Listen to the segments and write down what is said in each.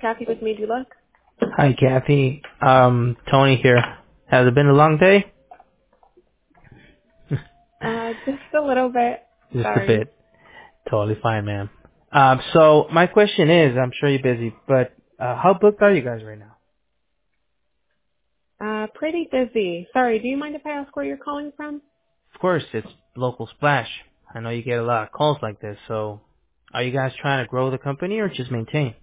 Kathy with Made You Look. Hi, Kathy. Tony here. Has it been a long day? Just a little bit. Just a Sorry. bit. Totally fine, ma'am. So my question is, I'm sure you're busy, but how booked are you guys right now? Pretty busy. Sorry, do you mind if I ask where you're calling from? Of course, it's local splash. I know you get a lot of calls like this, so are you guys trying to grow the company or just maintain?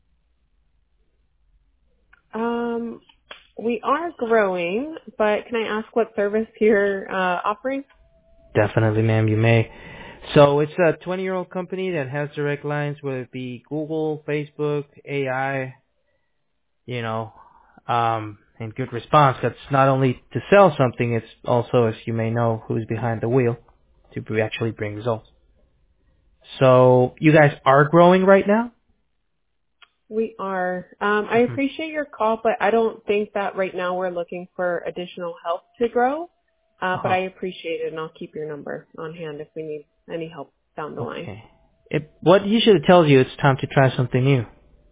Um, we are growing, but can I ask what service you're offering? Definitely, ma'am, you may. So it's a 20-year-old company that has direct lines, whether it be Google, Facebook, AI, you know, and good response. That's not only to sell something, it's also, as you may know, who's behind the wheel to actually bring results. So you guys are growing right now? We are. I Hmm. appreciate your call, but I don't think that right now we're looking for additional help to grow. But Uh-huh. I appreciate it, and I'll keep your number on hand if we need any help down the line. Okay. What usually tells you it's time to try something new?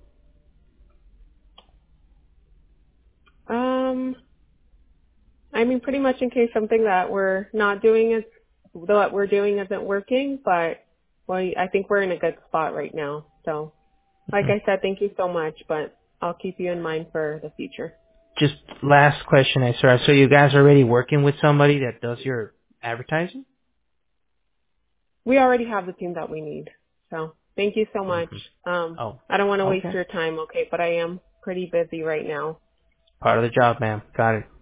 Um, I mean, pretty much in case something that we're not doing is, what we're doing isn't working, but well, I think we're in a good spot right now. So, like Hmm. I said, thank you so much, but I'll keep you in mind for the future. Just last question, I saw. So you guys are already working with somebody that does your advertising? We already have the team that we need. So, thank you so much. Hmm. Oh, I don't want to waste okay. your time, okay, but I am pretty busy right now. Part of the job, ma'am. Got it.